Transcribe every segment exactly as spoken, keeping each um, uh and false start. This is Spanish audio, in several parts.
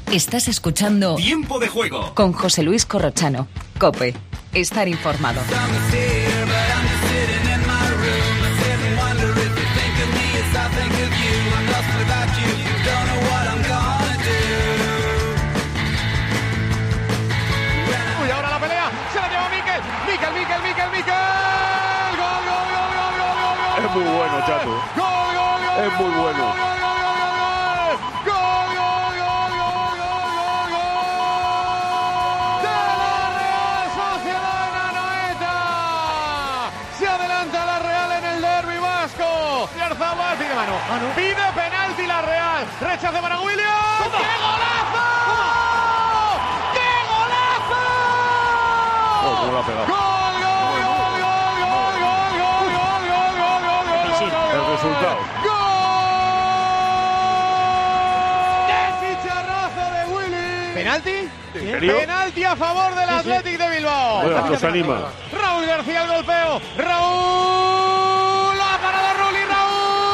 Estás escuchando Tiempo de Juego con José Luis Corrochano. COPE. Estar informado. Uy, ahora la pelea. Se la lleva Mikel. Mikel, Mikel, Mikel, Mikel. Gol, gol, gol, gol, gol, gol, gol. Es muy bueno, Chato. Gol, gol, gol. Es muy bueno. Mano. Pide penalti la Real. Rechazo para William. ¡Qué golazo! ¡Qué golazo! Oh, ¿cómo lo ha pegado? ¡Gol, gol, gol, gol, gol, gol, gol, gol, gol, gol, gol, gol, Sí, gol, el gol, resultado. ¡Qué chicharrazo de Willy! ¿Penalti? ¿En serio? Penalti a favor del Athletic de Bilbao. Bueno, esto se anima. Raúl García el golpeo. Raúl. Lo ha parado Rulli. Raúl.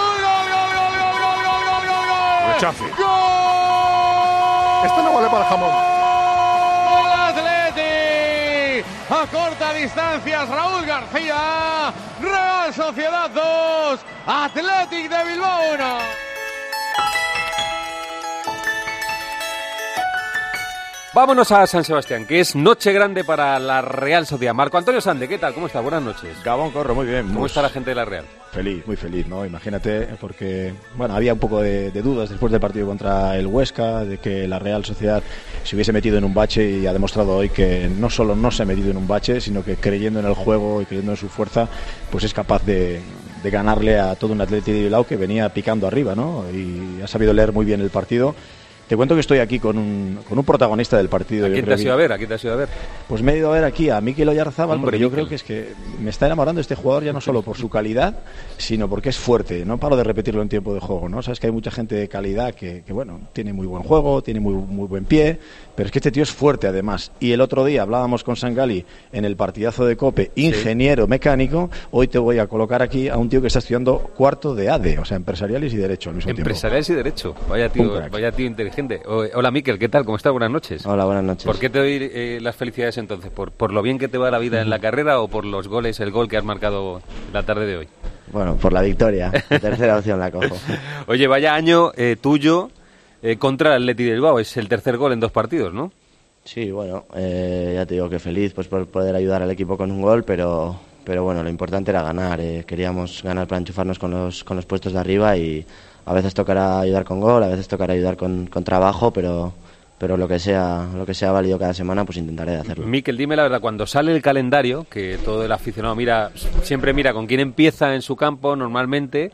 Rechace. ¡Gol! Esto no vale para el jamón. ¡Gol Athletic! A corta distancia, Raúl García. Real Sociedad dos. Athletic de Bilbao uno. Vámonos a San Sebastián, que es noche grande para la Real Sociedad. Marco Antonio Sande, ¿qué tal? ¿Cómo estás? Buenas noches. Gabón Corro, muy bien. ¿Cómo pues, está la gente de la Real? Feliz, muy feliz, ¿no? Imagínate, porque, bueno, había un poco de, de dudas después del partido contra el Huesca, de que la Real Sociedad se hubiese metido en un bache, y ha demostrado hoy que no solo no se ha metido en un bache, sino que creyendo en el juego y creyendo en su fuerza, pues es capaz de, de ganarle a todo un Athletic de Bilbao que venía picando arriba, ¿no? Y ha sabido leer muy bien el partido. Te cuento que estoy aquí con un, con un protagonista del partido. ¿A quién te has ido a ver? ¿A quién te has ido a ver? Pues me he ido a ver aquí a Mikel Oyarzábal, Hombre, porque yo Mikel. creo que es que me está enamorando este jugador ya no solo por su calidad, sino porque es fuerte. No paro de repetirlo en tiempo de juego, ¿no? Sabes que hay mucha gente de calidad que, que bueno, tiene muy buen juego, tiene muy, muy buen pie, pero es que este tío es fuerte además. Y el otro día hablábamos con Sangali en el partidazo de COPE, ingeniero mecánico. Hoy te voy a colocar aquí a un tío que está estudiando cuarto de A D E, o sea, empresariales y derecho al mismo tiempo. Empresariales y derecho. Vaya tío, vaya tío inteligente. O, hola Mikel, ¿qué tal? ¿Cómo estás? Buenas noches. Hola, buenas noches. ¿Por qué te doy eh, las felicidades entonces? ¿Por, ¿Por lo bien que te va la vida en la carrera o por los goles, el gol que has marcado la tarde de hoy? Bueno, por la victoria. La tercera opción la cojo. Oye, vaya año eh, tuyo eh, contra el Athletic de Bilbao. Es el tercer gol en dos partidos, ¿no? Sí, bueno, eh, ya te digo que feliz pues por poder ayudar al equipo con un gol, pero pero bueno, lo importante era ganar. Eh, queríamos ganar para enchufarnos con los con los puestos de arriba, y a veces tocará ayudar con gol, a veces tocará ayudar con, con trabajo, pero pero lo que sea lo que sea válido cada semana, pues intentaré de hacerlo. Mikel, dime la verdad, cuando sale el calendario, que todo el aficionado mira, siempre mira con quién empieza en su campo normalmente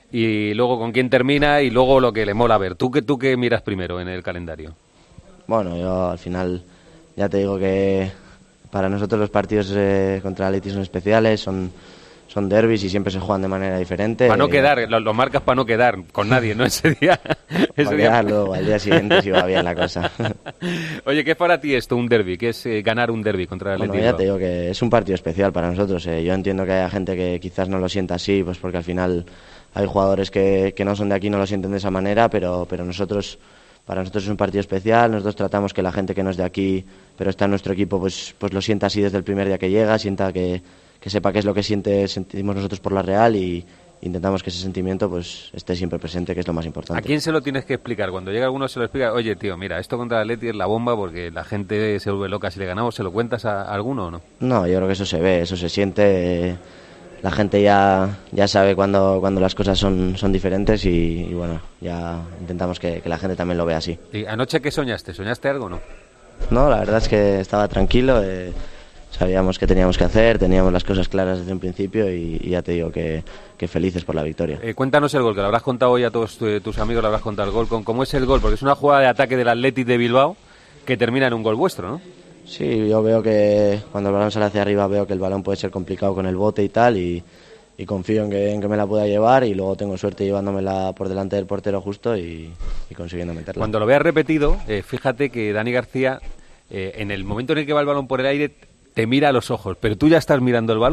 y luego con quién termina y luego lo que le mola ver. ¿Tú qué, tú qué miras primero en el calendario? Bueno, yo al final ya te digo que para nosotros los partidos eh, contra el Athletic son especiales, son son derbis y siempre se juegan de manera diferente. Para no eh, quedar, lo, lo marcas para no quedar con nadie, ¿no? Ese día. Ese para día. quedar luego al día siguiente si va bien la cosa. Oye, ¿qué es para ti esto un derbi? ¿Qué es eh, ganar un derbi contra el Bueno, Athletic? ya te digo que es un partido especial para nosotros. Eh. Yo entiendo que haya gente que quizás no lo sienta así, pues porque al final hay jugadores que, que no son de aquí, no lo sienten de esa manera, pero, pero nosotros, para nosotros es un partido especial. Nosotros tratamos que la gente que no es de aquí, pero está en nuestro equipo, pues, pues lo sienta así desde el primer día que llega, sienta que, que sepa qué es lo que siente, sentimos nosotros por la Real, y intentamos que ese sentimiento pues esté siempre presente, que es lo más importante. ¿A quién se lo tienes que explicar? Cuando llega alguno se lo explica, oye tío, mira, esto contra el Athletic es la bomba porque la gente se vuelve loca si le ganamos. ¿Se lo cuentas a, a alguno o no? No, yo creo que eso se ve, eso se siente. Eh, la gente ya, ya sabe cuando, cuando las cosas son, son diferentes, y, y bueno, ya intentamos que, que la gente también lo vea así. ¿Y anoche qué soñaste? ¿Soñaste algo o no? No, la verdad es que estaba tranquilo. Eh, Sabíamos qué teníamos que hacer, teníamos las cosas claras desde un principio, y, y ya te digo que, que felices por la victoria. Eh, cuéntanos el gol, que lo habrás contado hoy a todos tu, tus amigos, lo habrás contado el gol. Con, ¿Cómo es el gol? Porque es una jugada de ataque del Athletic de Bilbao que termina en un gol vuestro, ¿no? Sí, yo veo que cuando el balón sale hacia arriba veo que el balón puede ser complicado con el bote y tal, y, y confío en que, en que me la pueda llevar, y luego tengo suerte llevándomela por delante del portero justo y, y consiguiendo meterla. Cuando lo veas repetido, eh, fíjate que Dani García, eh, en el momento en el que va el balón por el aire, te mira a los ojos, pero tú ya estás mirando el balón.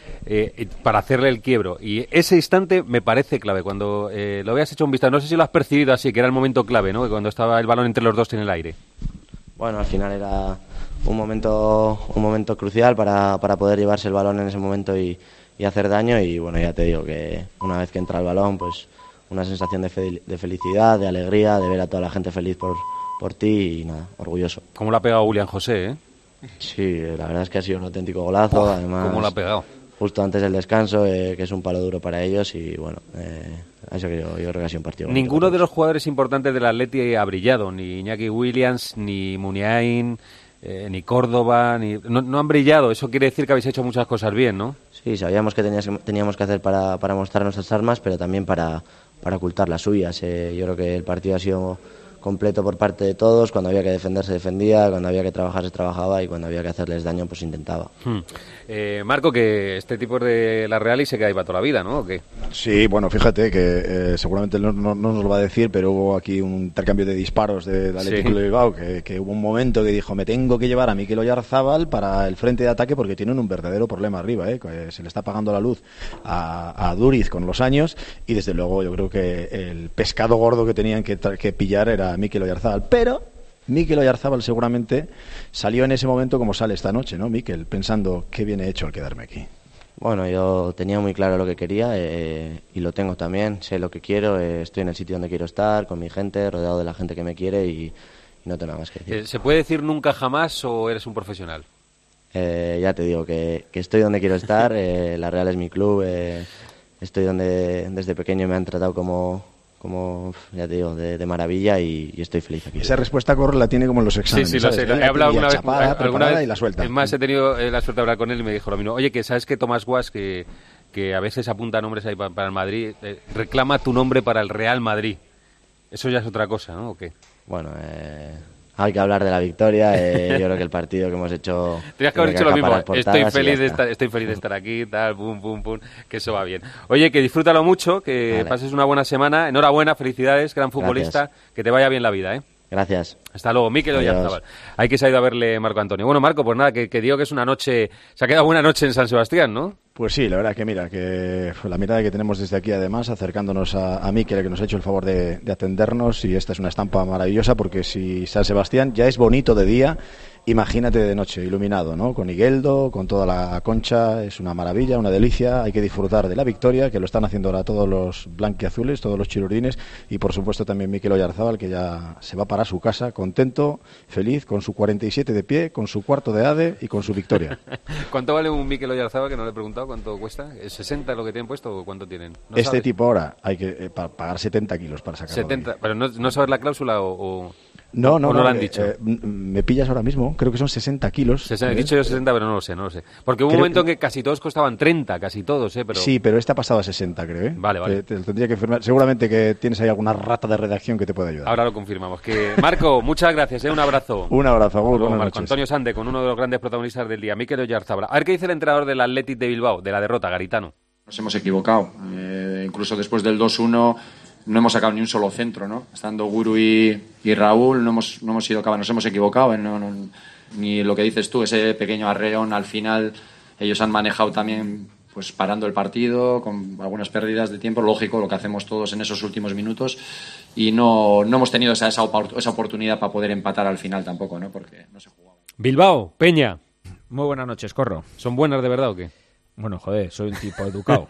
eh, para hacerle el quiebro. Y ese instante me parece clave. Cuando eh, lo habías hecho un vistazo, no sé si lo has percibido así, que era el momento clave, ¿no? Que cuando estaba el balón entre los dos en el aire. Bueno, al final era un momento un momento crucial para, para poder llevarse el balón en ese momento y, y hacer daño. Y bueno, ya te digo que una vez que entra el balón, pues una sensación de, fe, de felicidad, de alegría, de ver a toda la gente feliz por, por ti y nada, orgulloso. ¿Cómo lo ha pegado William José, eh? Sí, la verdad es que ha sido un auténtico golazo. Oh, además, ¿cómo lo ha pegado? Justo antes del descanso, eh, que es un palo duro para ellos y bueno, eh, eso que yo, yo creo que ha sido un partido. Ninguno de los jugadores importantes del Atleti ha brillado, ni Iñaki Williams, ni Muniain, eh, ni Córdoba, ni no, no han brillado. Eso quiere decir que habéis hecho muchas cosas bien, ¿no? Sí, sabíamos que tenías, teníamos que hacer para, para mostrar nuestras armas, pero también para, para ocultar las suyas. Eh, yo creo que el partido ha sido completo por parte de todos. Cuando había que defender se defendía, cuando había que trabajar se trabajaba y cuando había que hacerles daño pues intentaba. Hmm. Eh, Marco, que este tipo de la Real y se queda ahí para toda la vida, ¿no? ¿O qué? Sí, bueno, fíjate que eh, seguramente no, no, no nos lo va a decir, pero hubo aquí un intercambio de disparos de, de Atlético sí. de Bilbao, que, que hubo un momento que dijo, me tengo que llevar a Mikel Oyarzábal para el frente de ataque porque tienen un verdadero problema arriba, ¿eh? Que se le está apagando la luz a, a Duriz con los años y desde luego yo creo que el pescado gordo que tenían que, que pillar era Mikel Oyarzábal, pero Mikel Oyarzábal seguramente salió en ese momento como sale esta noche, ¿no, Mikel? Pensando, qué bien he hecho al quedarme aquí. Bueno, yo tenía muy claro lo que quería eh, y lo tengo también, sé lo que quiero, eh, estoy en el sitio donde quiero estar, con mi gente, rodeado de la gente que me quiere y, y no tengo nada más que decir. ¿Se puede decir nunca jamás o eres un profesional? Eh, ya te digo que, que estoy donde quiero estar, eh, la Real es mi club, eh, estoy donde desde pequeño me han tratado como... como, ya te digo, de, de maravilla y, y estoy feliz aquí. Esa respuesta Corre la tiene como en los exámenes. Sí, sí, lo ¿sabes? sé. He hablado alguna vez, chapada, alguna vez y la suelta. Es más, he tenido eh, la suerte de hablar con él y me dijo lo mismo. Oye, que sabes que Tomás Guas, que, que a veces apunta nombres ahí para, para el Madrid, eh, reclama tu nombre para el Real Madrid. Eso ya es otra cosa, ¿no? ¿O qué? Bueno, eh... hay que hablar de la victoria, eh, yo creo que el partido que hemos hecho... Tenías que haber dicho lo mismo, estoy feliz, de está. estar, estoy feliz de estar aquí, tal, pum, pum, pum, que eso va bien. Oye, que disfrútalo mucho, que vale. Pases una buena semana, enhorabuena, felicidades, gran futbolista, gracias. Que te vaya bien la vida, ¿eh? Gracias. Hasta luego, Mikel Oyarzábal. Hay que salir a verle Marco Antonio. Bueno, Marco, pues nada, que, que digo que es una noche, se ha quedado buena noche en San Sebastián, ¿no? Pues sí, la verdad que mira, que la mirada que tenemos desde aquí además, acercándonos a, a Mikel, que nos ha hecho el favor de, de atendernos, y esta es una estampa maravillosa porque si San Sebastián ya es bonito de día, imagínate de noche, iluminado, ¿no? Con Igueldo, con toda la concha, es una maravilla, una delicia, hay que disfrutar de la victoria, que lo están haciendo ahora todos los blanquiazules, todos los chilurdines, y por supuesto también Mikel Oyarzábal, que ya se va para su casa, contento, feliz, con su cuarenta y siete de pie, con su cuarto de ADE y con su victoria. ¿Cuánto vale un Mikel Oyarzábal, que no le he preguntado cuánto cuesta? ¿Es sesenta lo que tienen puesto o cuánto tienen? ¿No este sabes? Tipo ahora hay que eh, pa pagar setenta kilos para sacarlo. setenta, pero no, no sabes la cláusula o... o... No, no, no, no lo han eh, dicho. Eh, me pillas ahora mismo, creo que son sesenta kilos. He ¿eh? dicho yo sesenta, pero no lo sé, no lo sé. Porque hubo creo un momento que... en que casi todos costaban treinta, casi todos, ¿eh? Pero... Sí, pero este ha pasado a sesenta, creo, ¿eh? Vale, vale. Te, te tendría que firmar. Seguramente que tienes ahí alguna rata de redacción que te pueda ayudar. Ahora lo confirmamos. Que Marco, muchas gracias, ¿eh? Un abrazo. Un abrazo, Agur, Marco noches. Antonio Sande, con uno de los grandes protagonistas del día, Mikel Oyarzábal. A ver qué dice el entrenador del Athletic de Bilbao, de la derrota, Garitano. Nos hemos equivocado. Eh, incluso después del dos uno... no hemos sacado ni un solo centro, ¿no? Estando Guru y, y Raúl, no hemos, no hemos sido capaces, nos hemos equivocado. No, no, ni lo que dices tú, ese pequeño arreón al final, ellos han manejado también, pues parando el partido, con algunas pérdidas de tiempo, lógico, lo que hacemos todos en esos últimos minutos, y no, no hemos tenido esa, esa, esa oportunidad para poder empatar al final tampoco, ¿no? Porque no se jugaba. Bilbao, Peña. Muy buenas noches, Corro. ¿Son buenas de verdad o qué? Bueno, joder, soy un tipo educado.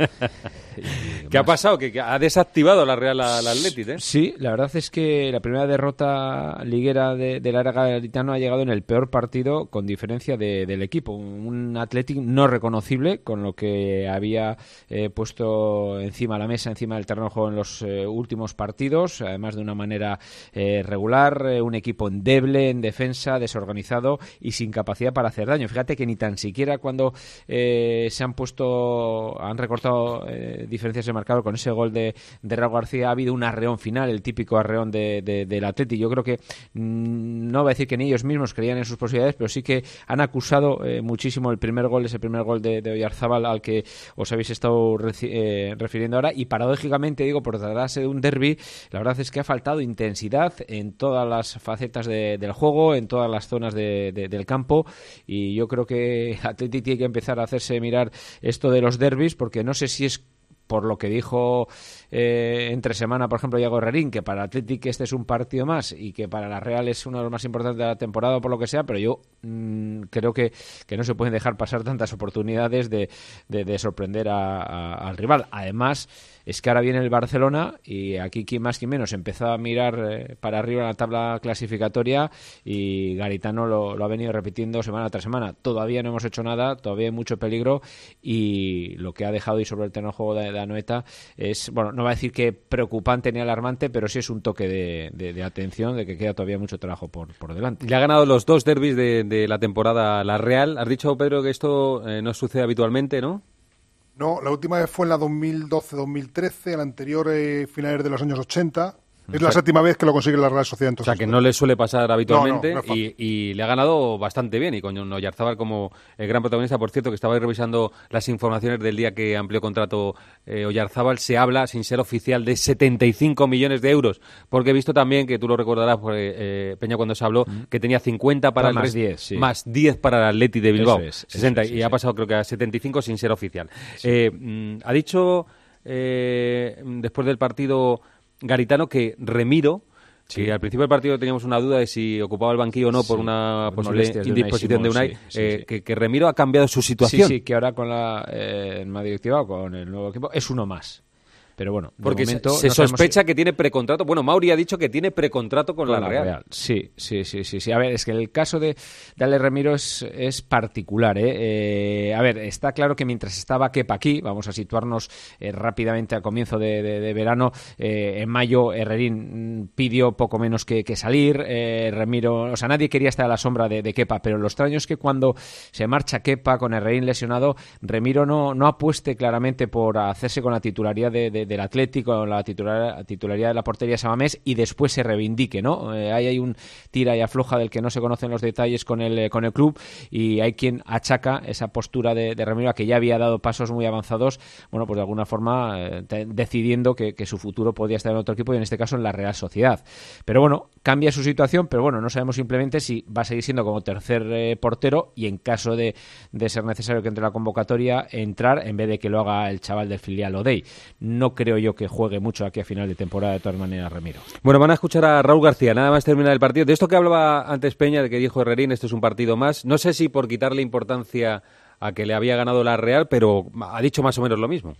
¿Qué ha pasado? ¿Que ha desactivado la Real al Athletic, eh? Sí, la verdad es que la primera derrota liguera de, del área gaditano ha llegado en el peor partido con diferencia de, del equipo. Un Athletic no reconocible, con lo que había eh, puesto encima de la mesa, encima del terreno de juego en los eh, últimos partidos, además de una manera eh, regular, eh, un equipo endeble en defensa, desorganizado y sin capacidad para hacer daño. Fíjate que ni tan siquiera cuando eh, se han puesto, han recortado eh, diferencias de marcador con ese gol de, de Raúl García, ha habido un arreón final, el típico arreón de, de, del Atleti. Yo creo que mmm, no voy a decir que ni ellos mismos creían en sus posibilidades, pero sí que han acusado eh, muchísimo el primer gol, ese primer gol de, de Oyarzábal al que os habéis estado reci- eh, refiriendo ahora, y paradójicamente, digo, por tratarse de un derbi, la verdad es que ha faltado intensidad en todas las facetas de, del juego, en todas las zonas de, de, del campo, y yo creo que Atleti tiene que empezar a hacerse mirar esto de los derbis, porque no sé si es por lo que dijo eh, entre semana, por ejemplo, Iago Herrerín, que para el Athletic este es un partido más y que para la Real es uno de los más importantes de la temporada, por lo que sea, pero yo mmm, creo que, que no se pueden dejar pasar tantas oportunidades de, de, de sorprender a, a, al rival. Además, es que ahora viene el Barcelona y aquí quien más quien menos empezó a mirar eh, para arriba en la tabla clasificatoria y Garitano lo, lo ha venido repitiendo semana tras semana. Todavía no hemos hecho nada, todavía hay mucho peligro y lo que ha dejado ahí sobre el terreno de juego de, de Anoeta es, bueno, no va a decir que preocupante ni alarmante, pero sí es un toque de, de, de atención, de que queda todavía mucho trabajo por, por delante. Le ha ganado los dos derbis de, de la temporada la Real. Has dicho, Pedro, que esto eh, no sucede habitualmente, ¿no? No, la última vez fue en la dos mil doce dos mil trece, la anterior eh, finales de los años ochenta. Es la séptima vez que lo consigue la Real Sociedad. Entonces, o sea, que no le suele pasar habitualmente no, no, no y, y le ha ganado bastante bien. Y con Oyarzábal como el gran protagonista, por cierto, que estaba revisando las informaciones del día que amplió contrato eh, Oyarzábal, se habla, sin ser oficial, de setenta y cinco millones de euros. Porque he visto también, que tú lo recordarás, porque, eh, Peña, cuando se habló, mm. que tenía cincuenta para el más diez, sí. más diez para el Atleti de Bilbao. Eso es, sesenta, eso es, y sí, ha sí. pasado, creo que a setenta y cinco sin ser oficial. Sí. Eh, mm, ha dicho eh, después del partido Garitano que Remiro, sí, al principio del partido teníamos una duda de si ocupaba el banquillo o no, sí, por una por posible indisposición de Unai, de Unai sí, sí, eh, sí. Que, que Remiro ha cambiado su situación. Sí, sí, que ahora con la eh, nueva directiva o con el nuevo equipo es uno más. Pero bueno, de porque momento se, se no sospecha si... que tiene precontrato. Bueno, Mauri ha dicho que tiene precontrato con, con la, la Real. Real. Sí, sí, sí, sí, sí. A ver, es que el caso de, de Ale Remiro es, es particular, ¿eh? Eh, a ver, está claro que mientras estaba Kepa aquí, vamos a situarnos eh, rápidamente al comienzo de, de, de verano, eh, en mayo Herrerín pidió poco menos que, que salir, eh, Remiro, o sea, nadie quería estar a la sombra de, de Kepa, pero lo extraño es que cuando se marcha Kepa con Herrerín lesionado, Remiro no, no apueste claramente por hacerse con la titularidad de, de del Atlético, la titular, titularidad de la portería Samamés y después se reivindique, ¿no? Eh, ahí hay un tira y afloja del que no se conocen los detalles con el, con el club y hay quien achaca esa postura de, de Remiro a que ya había dado pasos muy avanzados, bueno, pues de alguna forma eh, te, decidiendo que, que su futuro podía estar en otro equipo y en este caso en la Real Sociedad. Pero bueno, cambia su situación, pero bueno, no sabemos simplemente si va a seguir siendo como tercer eh, portero y en caso de, de ser necesario que entre la convocatoria, entrar en vez de que lo haga el chaval del filial Odey. No creo yo que juegue mucho aquí a final de temporada de todas maneras Remiro. Bueno, van a escuchar a Raúl García, nada más terminar el partido. De esto que hablaba antes Peña, de que dijo Herrerín, esto es un partido más. No sé si por quitarle importancia a que le había ganado la Real, pero ha dicho más o menos lo mismo.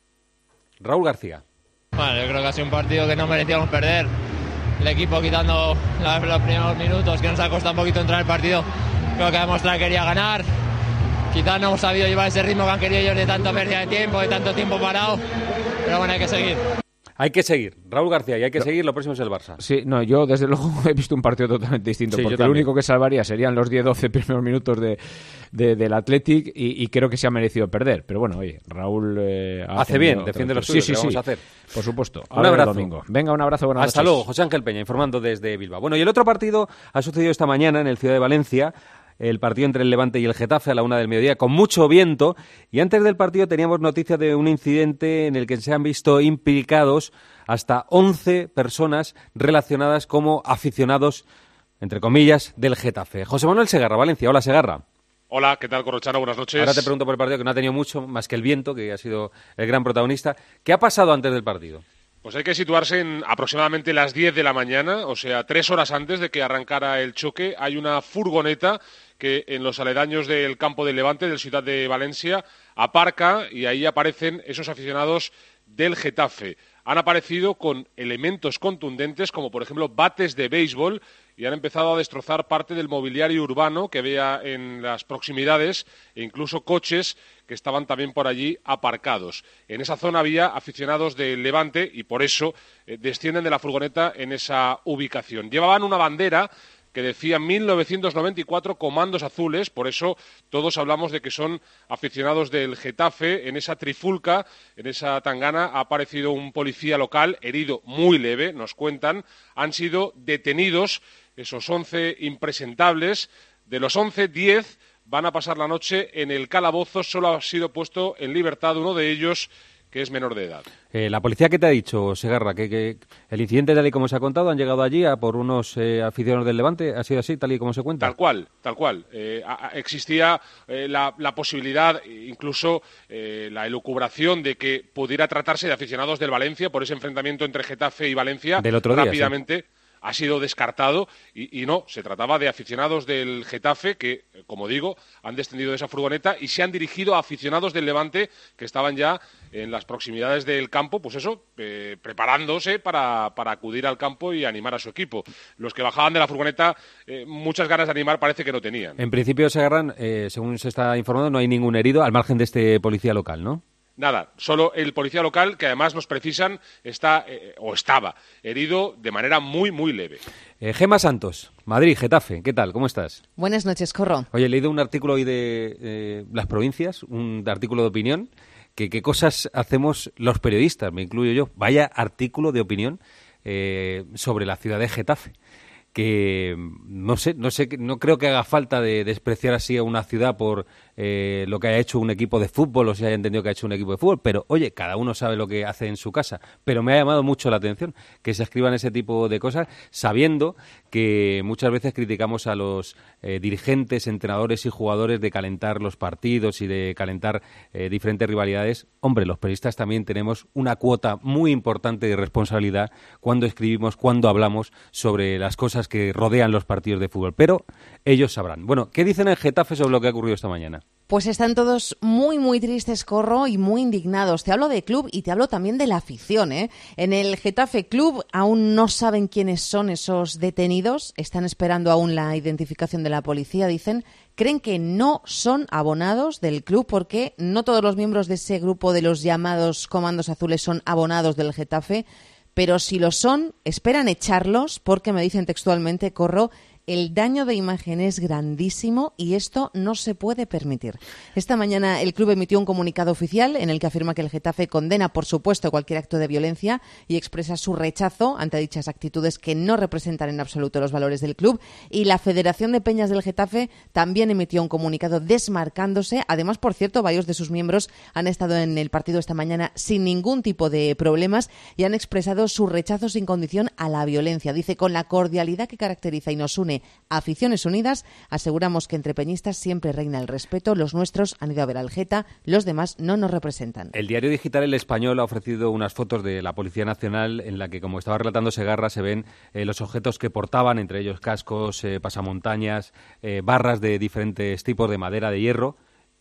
Raúl García. Bueno, yo creo que ha sido un partido que no merecíamos perder. El equipo quitando los primeros minutos, que nos ha costado un poquito entrar en el partido, creo que ha demostrado que quería ganar. Quizás no hemos sabido llevar ese ritmo que han querido ellos de tanta pérdida de tiempo, de tanto tiempo parado, pero bueno, hay que seguir. Hay que seguir, Raúl García, y hay que no. seguir, lo próximo es el Barça. Sí, no, yo desde luego he visto un partido totalmente distinto, sí, porque lo único que salvaría serían los diez doce primeros minutos de, de, del Athletic y, y creo que se ha merecido perder. Pero bueno, oye, Raúl... Eh, Hace bien, defiende los suyos, sí, sí, vamos sí, a hacer. Por supuesto. Un abrazo. Domingo. Venga, un abrazo, buenas Hasta noches. luego, José Ángel Peña, informando desde Bilbao. Bueno, y el otro partido ha sucedido esta mañana en el Ciudad de Valencia, el partido entre el Levante y el Getafe a la una del mediodía, con mucho viento, y antes del partido teníamos noticia de un incidente en el que se han visto implicados hasta once personas relacionadas como aficionados, entre comillas, del Getafe. José Manuel Segarra, Valencia. Hola, Segarra. Hola, ¿qué tal, Corrochano? Buenas noches. Ahora te pregunto por el partido, que no ha tenido mucho más que el viento, que ha sido el gran protagonista. ¿Qué ha pasado antes del partido? Pues hay que situarse en aproximadamente las diez de la mañana, o sea, tres horas antes de que arrancara el choque. Hay una furgoneta que en los aledaños del campo del Levante, del Ciudad de Valencia, aparca y ahí aparecen esos aficionados del Getafe. Han aparecido con elementos contundentes, como por ejemplo bates de béisbol, y han empezado a destrozar parte del mobiliario urbano que había en las proximidades e incluso coches que estaban también por allí aparcados. En esa zona había aficionados del Levante y por eso eh, descienden de la furgoneta en esa ubicación. Llevaban una bandera que decía mil novecientos noventa y cuatro Comandos Azules, por eso todos hablamos de que son aficionados del Getafe. En esa trifulca, en esa tangana, ha aparecido un policía local, herido muy leve, nos cuentan. Han sido detenidos esos once impresentables. De los once, diez van a pasar la noche en el calabozo. Solo ha sido puesto en libertad uno de ellos, que es menor de edad. Eh, ¿La policía qué te ha dicho, Segarra? ¿Que, que el incidente, tal y como se ha contado, han llegado allí a por unos eh, aficionados del Levante? ¿Ha sido así, tal y como se cuenta? Tal cual, tal cual. Eh, a, a, existía eh, la, la posibilidad, incluso eh, la elucubración de que pudiera tratarse de aficionados del Valencia por ese enfrentamiento entre Getafe y Valencia del otro día, rápidamente. Sí. Ha sido descartado y, y no, se trataba de aficionados del Getafe que, como digo, han descendido de esa furgoneta y se han dirigido a aficionados del Levante que estaban ya en las proximidades del campo, pues eso, eh, preparándose para, para acudir al campo y animar a su equipo. Los que bajaban de la furgoneta, eh, muchas ganas de animar parece que no tenían. En principio, Segarra, eh, según se está informando, no hay ningún herido al margen de este policía local, ¿no? Nada, solo el policía local, que además nos precisan, está eh, o estaba herido de manera muy, muy leve. Eh, Gema Santos, Madrid, Getafe, ¿qué tal? ¿Cómo estás? Buenas noches, Corro. Oye, he leído un artículo hoy de eh, Las Provincias, un artículo de opinión, que qué cosas hacemos los periodistas, me incluyo yo. Vaya artículo de opinión eh, sobre la ciudad de Getafe. Que no sé, no sé, no creo que haga falta de despreciar así a una ciudad por eh, lo que haya hecho un equipo de fútbol o si haya entendido que ha hecho un equipo de fútbol, pero oye, cada uno sabe lo que hace en su casa. Pero me ha llamado mucho la atención que se escriban ese tipo de cosas, sabiendo que muchas veces criticamos a los eh, dirigentes, entrenadores y jugadores de calentar los partidos y de calentar eh, diferentes rivalidades. Hombre, los periodistas también tenemos una cuota muy importante de responsabilidad cuando escribimos, cuando hablamos sobre las cosas que rodean los partidos de fútbol, pero ellos sabrán. Bueno, ¿qué dicen en Getafe sobre lo que ha ocurrido esta mañana? Pues están todos muy, muy tristes, Corro, y muy indignados. Te hablo de club y te hablo también de la afición, ¿eh? En el Getafe Club aún no saben quiénes son esos detenidos, están esperando aún la identificación de la policía, dicen. Creen que no son abonados del club porque no todos los miembros de ese grupo de los llamados comandos azules son abonados del Getafe. Pero si lo son, esperan echarlos porque, me dicen textualmente, Corro, el daño de imagen es grandísimo y esto no se puede permitir. Esta mañana el club emitió un comunicado oficial en el que afirma que el Getafe condena, por supuesto, cualquier acto de violencia y expresa su rechazo ante dichas actitudes que no representan en absoluto los valores del club. Y la Federación de Peñas del Getafe también emitió un comunicado desmarcándose. Además, por cierto, varios de sus miembros han estado en el partido esta mañana sin ningún tipo de problemas y han expresado su rechazo sin condición a la violencia. Dice, con la cordialidad que caracteriza y nos une Aficiones Unidas, aseguramos que entre peñistas siempre reina el respeto. Los nuestros han ido a ver al Geta, los demás no nos representan. El diario digital El Español ha ofrecido unas fotos de la Policía Nacional en la que, como estaba relatando Segarra, se ven eh, los objetos que portaban, entre ellos cascos, eh, pasamontañas, eh, barras de diferentes tipos de madera, de hierro,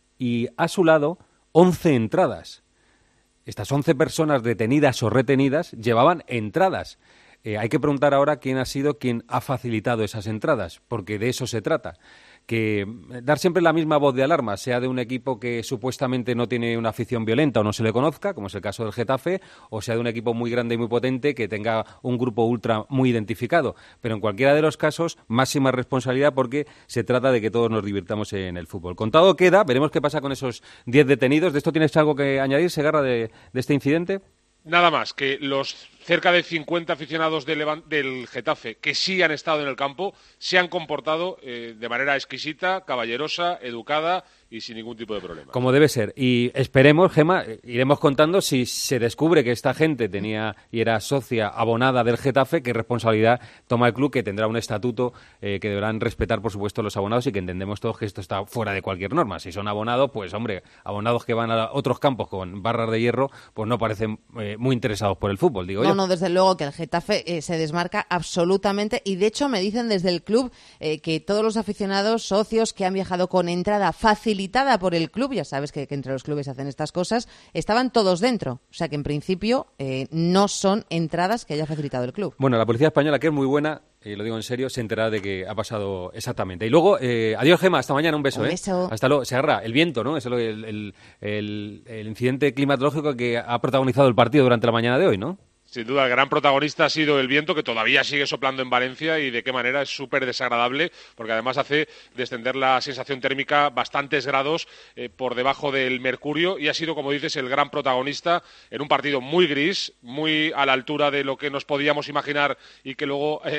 y a su lado once entradas. Estas once personas detenidas o retenidas llevaban entradas. Eh, hay que preguntar ahora quién ha sido quien ha facilitado esas entradas, porque de eso se trata. Que dar siempre la misma voz de alarma, sea de un equipo que supuestamente no tiene una afición violenta o no se le conozca, como es el caso del Getafe, o sea de un equipo muy grande y muy potente que tenga un grupo ultra muy identificado. Pero en cualquiera de los casos, máxima responsabilidad porque se trata de que todos nos divirtamos en el fútbol. Contado queda, veremos qué pasa con esos diez detenidos. ¿De esto tienes algo que añadir, Segarra, de, de este incidente? Nada más, que los cerca de cincuenta aficionados del, del Getafe que sí han estado en el campo se han comportado eh, de manera exquisita, caballerosa, educada y sin ningún tipo de problema. Como debe ser. Y esperemos, Gema, iremos contando si se descubre que esta gente tenía y era socia abonada del Getafe, qué responsabilidad toma el club, que tendrá un estatuto eh, que deberán respetar, por supuesto, los abonados y que entendemos todos que esto está fuera de cualquier norma. Si son abonados, pues, hombre, abonados que van a otros campos con barras de hierro, pues no parecen eh, muy interesados por el fútbol, digo no, yo. No, desde luego que el Getafe eh, se desmarca absolutamente y, de hecho, me dicen desde el club eh, que todos los aficionados, socios que han viajado con entrada facilitada por el club, ya sabes que, que entre los clubes hacen estas cosas, estaban todos dentro. O sea que, en principio, eh, no son entradas que haya facilitado el club. Bueno, la policía española, que es muy buena, y lo digo en serio, se enterará de que ha pasado exactamente. Y luego, eh, adiós, Gema, hasta mañana, un beso. Un ¿eh? beso. Hasta luego. Se agarra el viento, ¿no? Es el, el, el, el incidente climatológico que ha protagonizado el partido durante la mañana de hoy, ¿no? Sin duda, el gran protagonista ha sido el viento, que todavía sigue soplando en Valencia y de qué manera es súper desagradable, porque además hace descender la sensación térmica bastantes grados eh, por debajo del mercurio y ha sido, como dices, el gran protagonista en un partido muy gris, muy a la altura de lo que nos podíamos imaginar y que luego... Eh,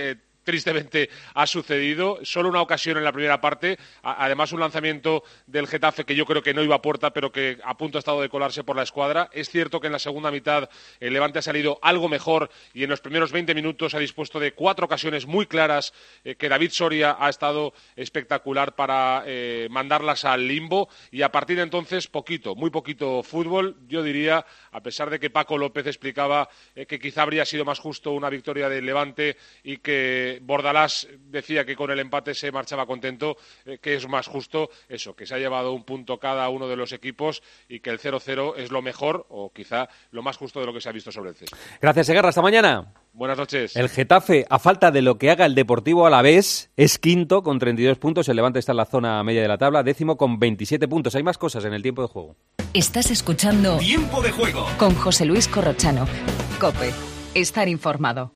tristemente ha sucedido. Solo una ocasión en la primera parte, a, además un lanzamiento del Getafe que yo creo que no iba a puerta, pero que a punto ha estado de colarse por la escuadra. Es cierto que en la segunda mitad el Levante ha salido algo mejor y en los primeros veinte minutos ha dispuesto de cuatro ocasiones muy claras eh, que David Soria ha estado espectacular para eh, mandarlas al limbo, y a partir de entonces poquito, muy poquito fútbol. Yo diría, a pesar de que Paco López explicaba eh, que quizá habría sido más justo una victoria del Levante y que Bordalás decía que con el empate se marchaba contento, eh, que es más justo eso, que se ha llevado un punto cada uno de los equipos y que el cero cero es lo mejor o quizá lo más justo de lo que se ha visto sobre el césped. Gracias, Segarra. Hasta mañana. Buenas noches. El Getafe, a falta de lo que haga el Deportivo Alavés, es quinto con treinta y dos puntos. El Levante está en la zona media de la tabla, décimo con veintisiete puntos. Hay más cosas en el tiempo de juego. Estás escuchando Tiempo de Juego con José Luis Corrochano. COPE. Estar informado.